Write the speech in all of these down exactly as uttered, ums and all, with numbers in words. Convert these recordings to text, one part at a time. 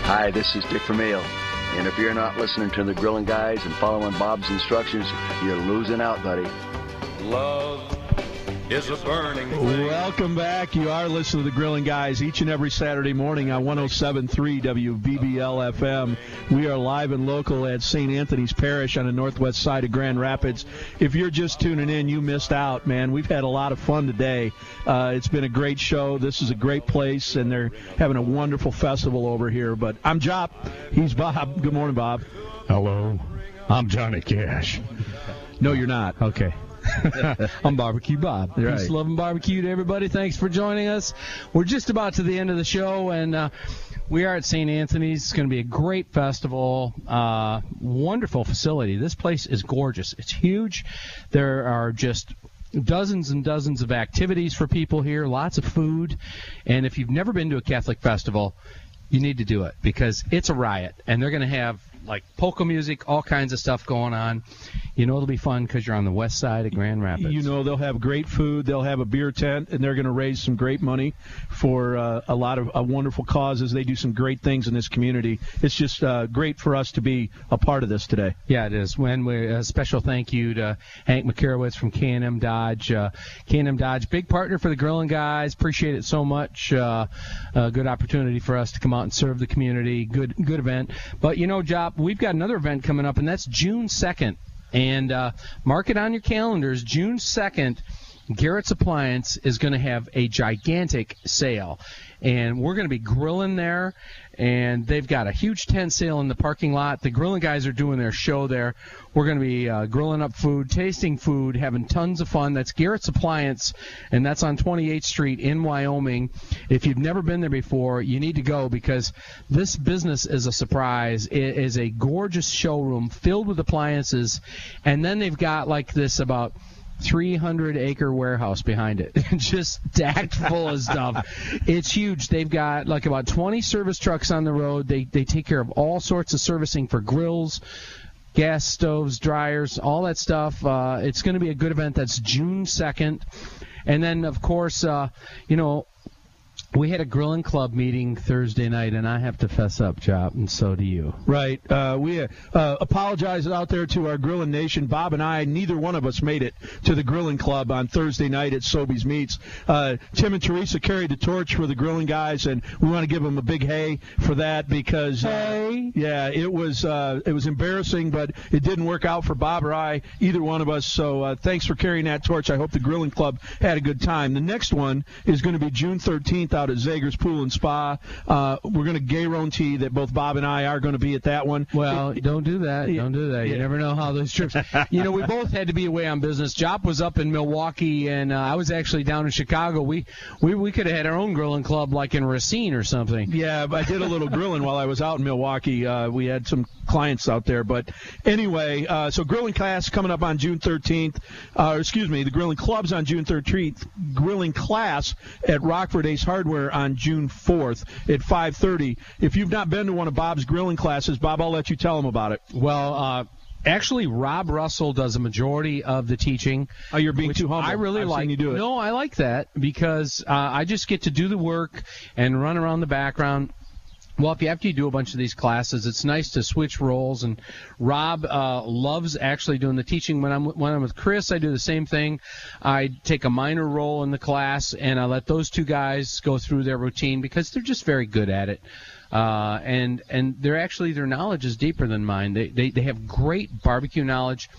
Hi, this is Dick Vermeil. And if you're not listening to the Grilling Guys and following Bob's instructions, you're losing out, buddy. Love is a burning thing. Welcome back. You are listening to the Grilling Guys each and every Saturday morning on one oh seven point three W B B L F M. We are live and local at Saint Anthony's Parish on the northwest side of Grand Rapids. If you're just tuning in, you missed out, man. We've had a lot of fun today. Uh, it's been a great show. This is a great place, and they're having a wonderful festival over here. But I'm Jop. He's Bob. Good morning, Bob. Hello. I'm Johnny Cash. No, you're not. Okay. I'm Barbecue Bob. Right. Peace, love, and barbecue to everybody. Thanks for joining us. We're just about to the end of the show, and uh, we are at Saint Anthony's. It's going to be a great festival, uh, wonderful facility. This place is gorgeous. It's huge. There are just dozens and dozens of activities for people here, lots of food. And if you've never been to a Catholic festival, you need to do it because it's a riot, and they're going to have like polka music, all kinds of stuff going on. You know it'll be fun because you're on the west side of Grand Rapids. You know they'll have great food. They'll have a beer tent, and they're going to raise some great money for uh, a lot of uh, wonderful causes. They do some great things in this community. It's just uh, great for us to be a part of this today. Yeah, it is. When we a special thank you to Hank McCarowitz from K and M Dodge. Uh, K and M Dodge, big partner for the Grilling Guys. Appreciate it so much. Uh, a good opportunity for us to come out and serve the community. Good, good event. But you know, Jop, we've got another event coming up, and that's June second. And uh, mark it on your calendars. June second, Garrett's Appliance is going to have a gigantic sale. And we're going to be grilling there. And they've got a huge tent sale in the parking lot. The Grilling Guys are doing their show there. We're going to be uh, grilling up food, tasting food, having tons of fun. That's Garrett's Appliance, and that's on twenty-eighth Street in Wyoming. If you've never been there before, you need to go because this business is a surprise. It is a gorgeous showroom filled with appliances, and then they've got like this about three hundred acre warehouse behind it, just stacked full of stuff. It's huge. They've got like about twenty service trucks on the road. They they take care of all sorts of servicing for grills, gas stoves, dryers, all that stuff. Uh, it's going to be a good event. That's June second. And then, of course, uh, you know, we had a grilling club meeting Thursday night, and I have to fess up, Chop, and so do you. Right. Uh, we uh, apologize out there to our Grilling Nation. Bob and I, neither one of us made it to the Grilling Club on Thursday night at Sobeys Meats. Uh, Tim and Teresa carried the torch for the Grilling Guys, and we want to give them a big hey for that because, uh, hey. yeah, it was uh, it was embarrassing, but it didn't work out for Bob or I, either one of us. So uh, thanks for carrying that torch. I hope the Grilling Club had a good time. The next one is going to be June thirteenth out at Zager's Pool and Spa. Uh, we're going to guarantee that both Bob and I are going to be at that one. Well, it, don't do that. Yeah, don't do that. You yeah. never know how those trips. You know, we both had to be away on business. Jop was up in Milwaukee, and uh, I was actually down in Chicago. We we, we could have had our own grilling club like in Racine or something. Yeah, I did a little grilling while I was out in Milwaukee. Uh, we had some clients out there. But anyway, uh, so grilling class coming up on June thirteenth. Uh, excuse me, the grilling club's on June thirteenth. Grilling class at Rockford Ace Hardware on June fourth at five thirty. If you've not been to one of Bob's grilling classes, Bob, I'll let you tell them about it. Well, uh, actually, Rob Russell does a majority of the teaching. Oh, you're being too humble. I really I've like. seen you do it. No, I like that because uh, I just get to do the work and run around the background. Well, if you after you do a bunch of these classes, it's nice to switch roles. And Rob uh, loves actually doing the teaching. When I'm when I'm with Chris, I do the same thing. I take a minor role in the class, and I let those two guys go through their routine because they're just very good at it. Uh, and and they're actually their knowledge is deeper than mine. They they they have great barbecue knowledge.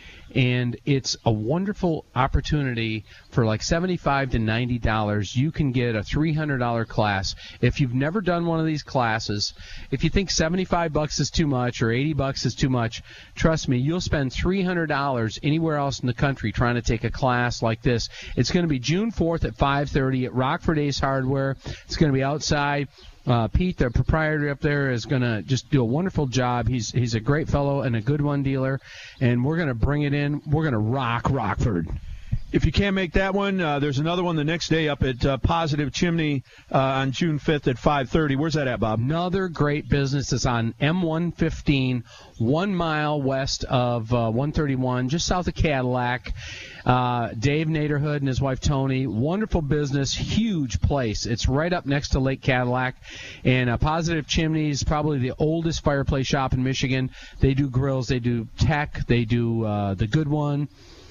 And it's a wonderful opportunity for like seventy-five to ninety dollars. You can get a three hundred dollars class. If you've never done one of these classes, if you think seventy-five bucks is too much or eighty bucks is too much, trust me, you'll spend three hundred dollars anywhere else in the country trying to take a class like this. It's going to be June fourth at five thirty at Rockford Ace Hardware. It's going to be outside. Uh, Pete, the proprietor up there, is going to just do a wonderful job. He's he's a great fellow and a good one dealer, and we're going to bring it in. We're going to rock Rockford. if you can't make that one, uh, there's another one the next day up at uh, Positive Chimney uh, on June fifth at five thirty. Where's that at, Bob? Another great business is on M one fifteen, one mile west of uh, one thirty-one, just south of Cadillac. Uh, Dave Naderhood and his wife Tony, wonderful business, huge place. It's right up next to Lake Cadillac. And uh, Positive Chimneys, probably the oldest fireplace shop in Michigan. They do grills, they do tech, they do uh, the good one,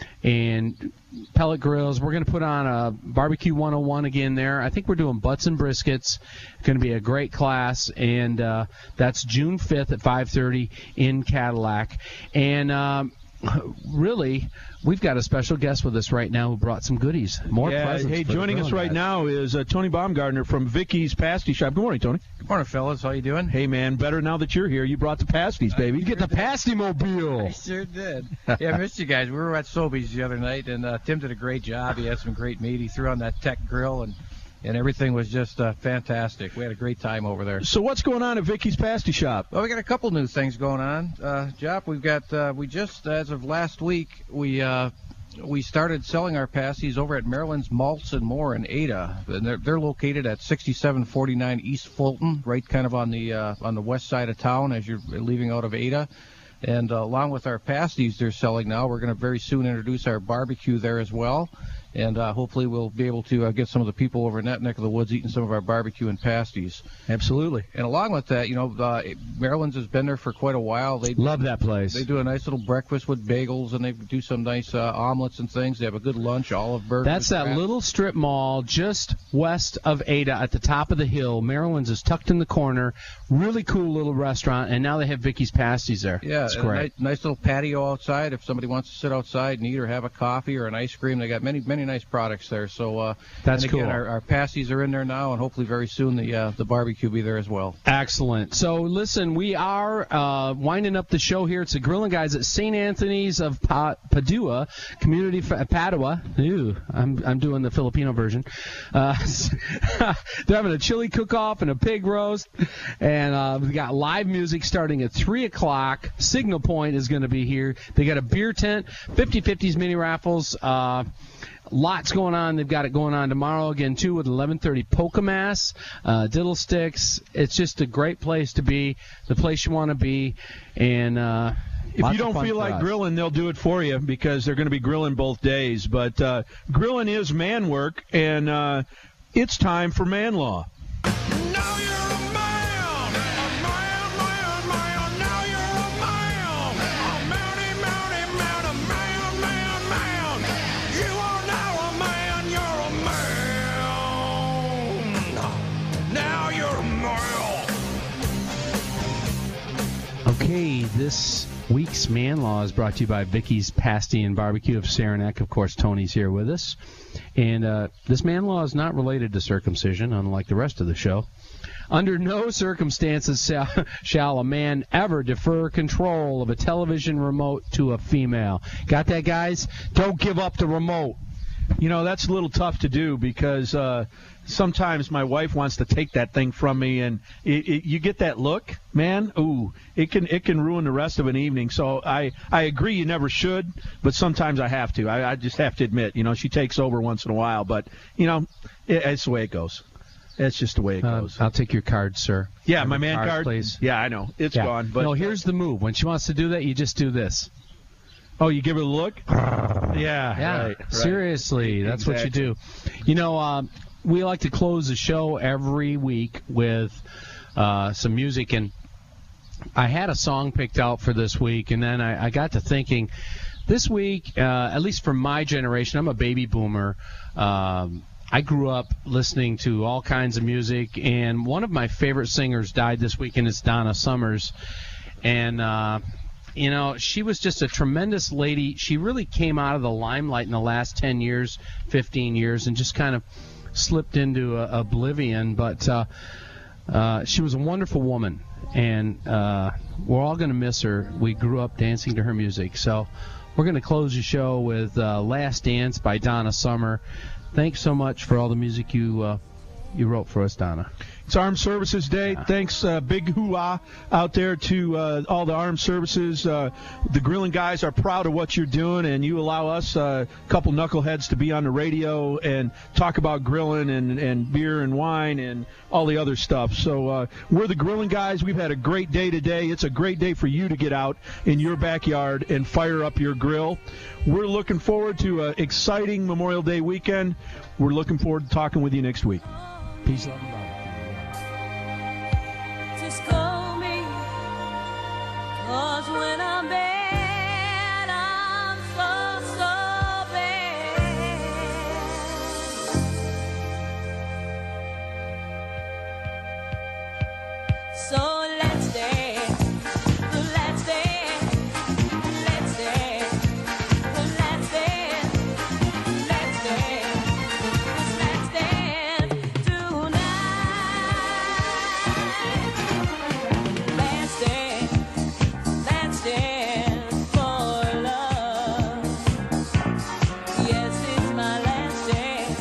and pellet grills. We're going to put on a Barbecue one oh one again there. I think we're doing butts and briskets. It's going to be a great class, and uh, that's June fifth at five thirty in Cadillac. And um, really, we've got a special guest with us right now who brought some goodies. More yeah, presents. Hey, for joining the us right guys. now is uh, Tony Baumgartner from Vicky's Pasty Shop. Good morning, Tony. Good morning, fellas. How you doing? Hey, man, better now that you're here. You brought the pasties, baby. You get the pasty I mobile. sure did. Yeah, I missed you guys. We were at Sobeys the other night, and uh, Tim did a great job. He had some great meat. He threw on that tech grill, and, and everything was just uh, fantastic. We had a great time over there. So what's going on at Vicky's Pasty Shop? Well, we got a couple new things going on, uh, Jop. We've got uh, we just as of last week we uh, we started selling our pasties over at Maryland's Malts and More in Ada, and they're, they're located at sixty-seven forty-nine East Fulton, right kind of on the uh, on the west side of town as you're leaving out of Ada. And uh, along with our pasties they're selling now, we're going to very soon introduce our barbecue there as well. And uh, hopefully we'll be able to uh, get some of the people over in that neck of the woods eating some of our barbecue and pasties. Absolutely. And along with that, you know, uh, Maryland's has been there for quite a while. They Love that place. They do a nice little breakfast with bagels, and they do some nice uh, omelets and things. They have a good lunch, olive burgers. That's that crab. little strip mall just west of Ada at the top of the hill. Maryland's is tucked in the corner. Really cool little restaurant, and now they have Vicky's Pasties there. Yeah, it's and a great. nice, nice little patio outside if somebody wants to sit outside and eat or have a coffee or an ice cream. They got many, many nice products there. So uh, That's and again, cool. Our, our pasties are in there now, and hopefully very soon the uh, the barbecue will be there as well. Excellent. So, listen, we are uh, winding up the show here. It's the Grilling Guys at Saint Anthony's of pa- Padua, Community F- Padua. Ooh, I'm I'm doing the Filipino version. Uh, they're having a chili cook-off and a pig roast, and uh, we got live music starting at three o'clock. Signal Point is going to be here. They got a beer tent, fifty fifties mini raffles. Uh, Lots going on. They've got it going on tomorrow again, too, with eleven thirty Pokemass, uh, Diddle Sticks. It's just a great place to be, the place you want to be. And uh, if you don't feel like us. grilling, they'll do it for you because they're going to be grilling both days. But uh, grilling is man work, and uh, it's time for Man Law. Now you're a man, a man, man, man. Now you're a man, a mounty, mounty, man, a man, man, man. You are now a man, you're a man. Now you're a man. Okay, this week's Man Law is brought to you by Vicky's Pasty and Barbecue of Saranac. Of course, Tony's here with us. And uh, this Man Law is not related to circumcision, unlike the rest of the show. Under no circumstances shall, shall a man ever defer control of a television remote to a female. Got that, guys? Don't give up the remote. You know, that's a little tough to do because uh, sometimes my wife wants to take that thing from me, and it, it, you get that look, man. Ooh, it can it can ruin the rest of an evening. So I, I agree you never should, but sometimes I have to. I, I just have to admit, you know, she takes over once in a while, but you know, it, it's the way it goes. It's just the way it Uh, goes. I'll take your card, sir. yeah, Have my your man card, card, please. Yeah, I know it's Yeah. gone. But no, here's the move. When she wants to do that, you just do this. oh, you give her a look. yeah, Yeah, right, right. seriously, that's Exactly. what you do. You know, uh, we like to close the show every week with uh, some music, and I had a song picked out for this week, and then I, I got to thinking, this week, uh, at least for my generation, I'm a baby boomer. Um, I grew up listening to all kinds of music, and one of my favorite singers died this week, and it's Donna Summers. And uh, you know, she was just a tremendous lady. She really came out of the limelight in the last ten years, fifteen years, and just kind of slipped into uh, oblivion. But uh, uh, she was a wonderful woman, and uh, we're all going to miss her. We grew up dancing to her music. So we're going to close the show with uh, Last Dance by Donna Summer. Thanks so much for all the music you uh, you wrote for us, Donna. It's Armed Services Day. Thanks, uh, big hoo-ah out there to uh, all the armed services. Uh, the Grilling Guys are proud of what you're doing, and you allow us, a uh, couple knuckleheads, to be on the radio and talk about grilling and, and beer and wine and all the other stuff. So uh, we're the Grilling Guys. We've had a great day today. It's a great day for you to get out in your backyard and fire up your grill. We're looking forward to an exciting Memorial Day weekend. We're looking forward to talking with you next week. Peace, love, and love. Just call me, 'cause when I'm bad, I'm so, so bad. So let's dance, let's dance, let's dance, let's dance, let's dance, let's dance tonight. Let's dance, let's dance for love. Yes, it's my last dance,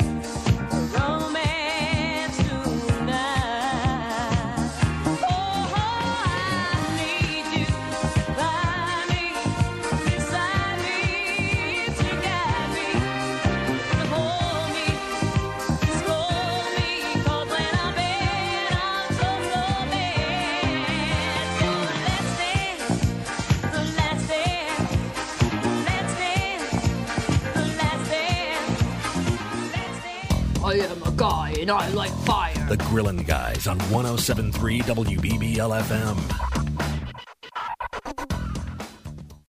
romance tonight. Oh, I need you by me, beside me, to guide me, to hold me, to scold me, 'cause when I'm bad, I'm so, so bad. So let's dance, let's dance, let's dance, let's dance, let's dance. I am a guy and I like fire. The Grillin' Guys on one oh seven point three W B B L F M.